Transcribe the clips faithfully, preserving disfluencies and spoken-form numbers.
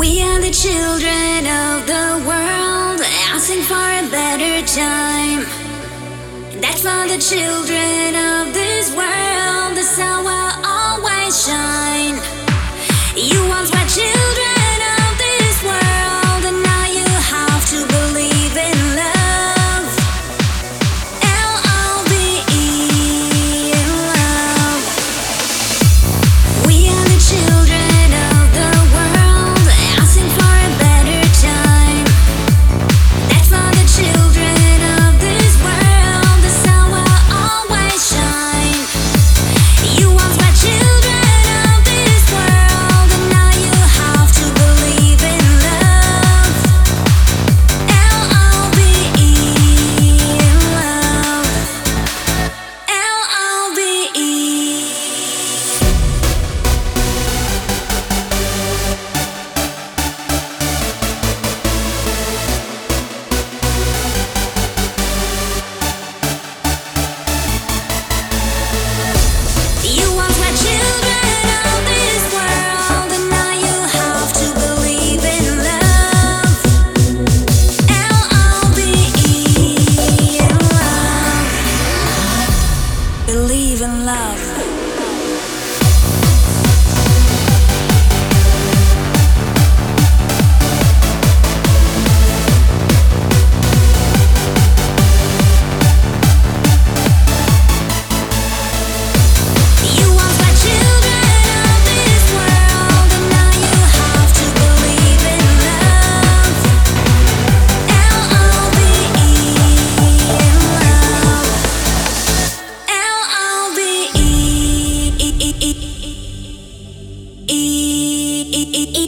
We are the children of the world, asking for a better time. That's for the children of this world, the sun will always shine. You once were children of this world, and now you have to believe in love. L O V E, in love. We are the children of the world, asking for a better time. That's for the children of this world, the sun will always shine. You once were children of this world, and now you have to believe in love. L O V E, in love. L O V E. You once were children of this world, and now you have to believe in love. L O V E, in love. Believe in love. You once were children of this world, and now you have to believe in love. L O V E, in love. L O V E, E, E, E, E, E, E, E,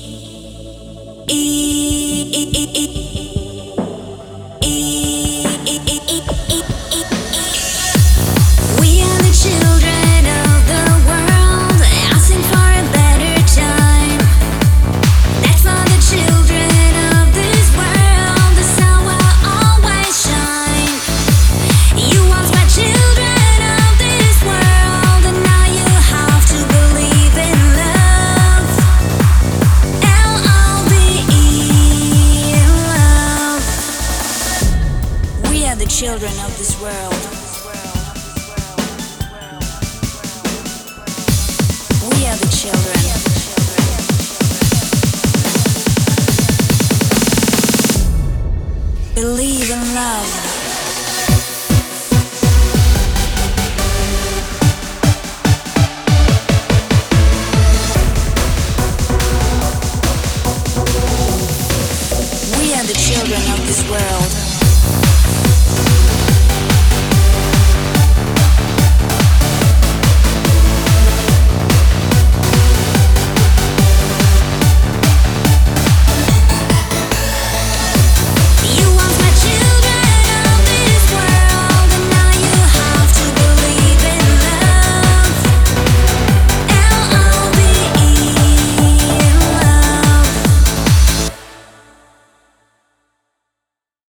We are the children of the world, asking for a better time. That's for the children of this world, the sun will always shine. You once were children of this world, and now you have to believe in love. L O V E, in love. We are the children of